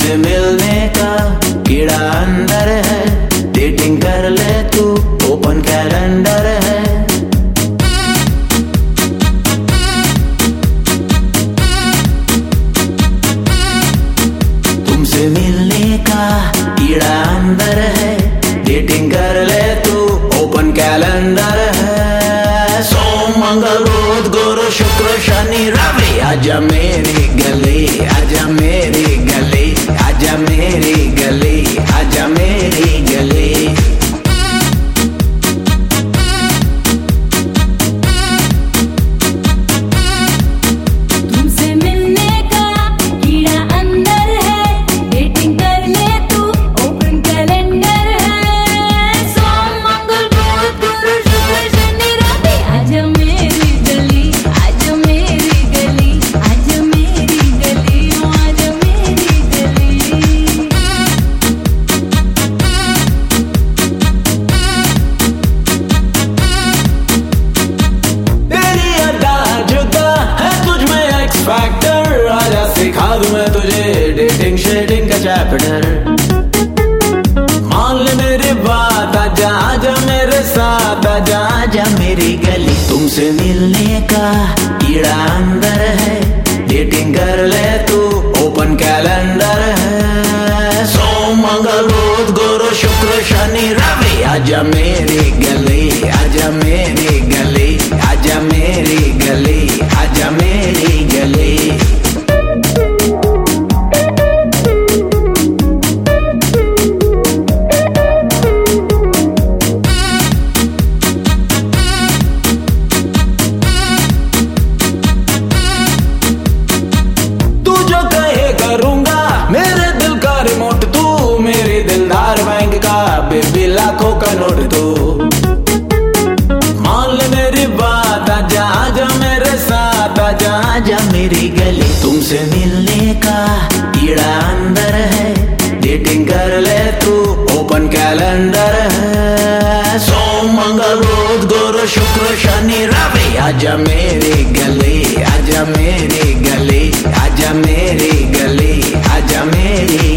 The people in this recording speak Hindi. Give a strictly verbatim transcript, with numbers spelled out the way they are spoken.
तुमसे मिलने का कीड़ा अंदर है, डेटिंग कर ले तू, ओपन कैलेंडर है। तुमसे मिलने का कीड़ा अंदर है, डेटिंग कर ले तू, ओपन कैलेंडर है। सोम मंगल बुध गुरु शुक्र शनि रवि, आजा मेरी गली, आजा मेरी गली, आजा मेरी गली, आजा मेरी गली। तुमसे मिलने का कीड़ा अंदर है, डेटिंग कर ले तू, ओपन कैलेंडर है। सोम मंगल बुध गुरु शुक्र शनि रवि, आजा मेरी गली, आजा मेरी गली, आजा मेरी गली, आजा मेरी गली। तेरी अड्डा जुदा है तुझ में एक्स फैक्टर, आजा सिखा दूं मैं तुझे डेटिंग शेडिंग का चैप्टर। मान ले मेरी बात, आजा आजा मेरे साथ, आजा आजा मेरी गली। तुमसे मिलने का कीड़ा अंदर है, डेटिंग कर ले तू, ओपन कैलेंडर है। सोम मंगल बुध गुरु शुक्र शनि रवि, आजा मेरी गली, आजा मेरी गली, आजा मेरी गली, आजा मेरी गली। तू जो कहे करूंगा, मेरे दिल का रिमोट तू, मेरी दिलदार बैंक का बेबी लाखों का नोट तू। मान ले मेरी बात, आजा आजा मेरे साथ, आजा आजा मेरी गली। तुमसे मिलने का कीड़ा अंदर है, डेटिंग कर ले तू, ओपन कैलेंडर है। सोम मंगल बुध गुरु शुक्र शनि रवि, आजा मेरी गली, आजा मेरी गली, आजा मेरी गली, आजा मेरी